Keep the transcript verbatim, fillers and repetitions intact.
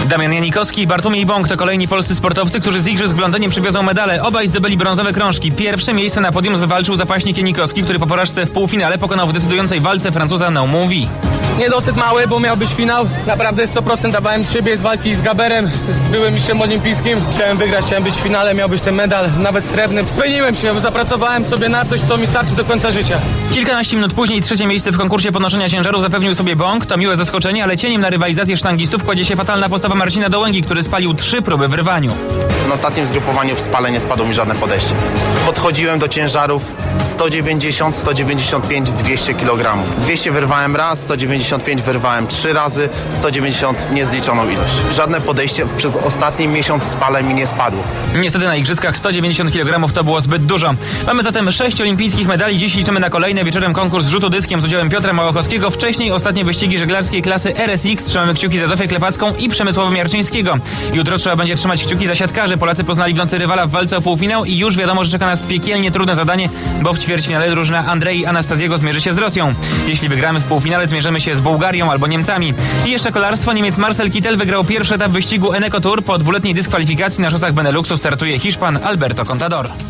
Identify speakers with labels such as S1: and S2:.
S1: Damian Janikowski i Bartłomiej Bąk to kolejni polscy sportowcy, którzy z igrzysk w Londynie przywiozą medale. Obaj zdobyli brązowe krążki. Pierwsze miejsce na podium wywalczył zapaśnik Janikowski, który po porażce w półfinale pokonał w decydującej walce Francuza Naumouvi.
S2: Niedosyt mały, bo miał być finał. Naprawdę sto procent dawałem z siebie z walki z Gaberem, z byłym mistrzem olimpijskim. Chciałem wygrać, chciałem być w finale, miał być ten medal, nawet srebrny. Spełniłem się, zapracowałem sobie na coś, co mi starczy do końca życia.
S1: Kilkanaście minut później trzecie miejsce w konkursie podnoszenia ciężarów zapewnił sobie Bąk. To miłe zaskoczenie, ale cieniem na rywalizację sztangistów kładzie się fatalna postawa Marcina Dołęgi, który spalił trzy próby w rwaniu.
S3: Na ostatnim zgrupowaniu w spale nie spadło mi żadne podejście. Podchodziłem do ciężarów sto dziewięćdziesiąt, sto dziewięćdziesiąt pięć, dwieście kilogramów. dwieście wyrwałem raz, sto dziewięćdziesiąt pięć wyrwałem trzy razy, sto dziewięćdziesiąt niezliczoną ilość. Żadne podejście przez ostatni miesiąc w spale mi nie spadło.
S1: Niestety na igrzyskach sto dziewięćdziesiąt kilogramów to było zbyt dużo. Mamy zatem sześć olimpijskich medali. Dziś liczymy na kolejne. Wieczorem konkurs rzutu dyskiem z udziałem Piotra Małachowskiego. Wcześniej ostatnie wyścigi żeglarskiej klasy R S X. Trzymamy kciuki za Zofię Klepacką i Przemysława Miarczyńskiego. Jutro trzeba będzie trzymać kciuki za siatkarzy. Polacy poznali w nocy rywala w walce o półfinał i już wiadomo, że czeka nas piekielnie trudne zadanie, bo w ćwierćfinale drużyna Andrei Anastazjego zmierzy się z Rosją. Jeśli wygramy w półfinale, zmierzymy się z Bułgarią albo Niemcami. I jeszcze kolarstwo. Niemiec Marcel Kittel wygrał pierwszy etap wyścigu Eneco Tour. Po dwuletniej dyskwalifikacji na szosach Beneluxu startuje Hiszpan Alberto Contador.